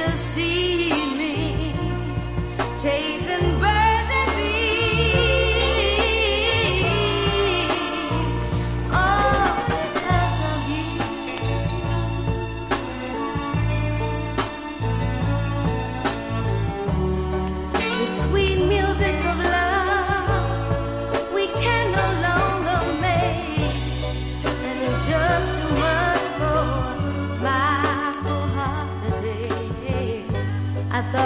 you see me chasing birds and bees, all because of you. The sweet music of love we can no longer make, and it's just too much for my whole heart today. I thought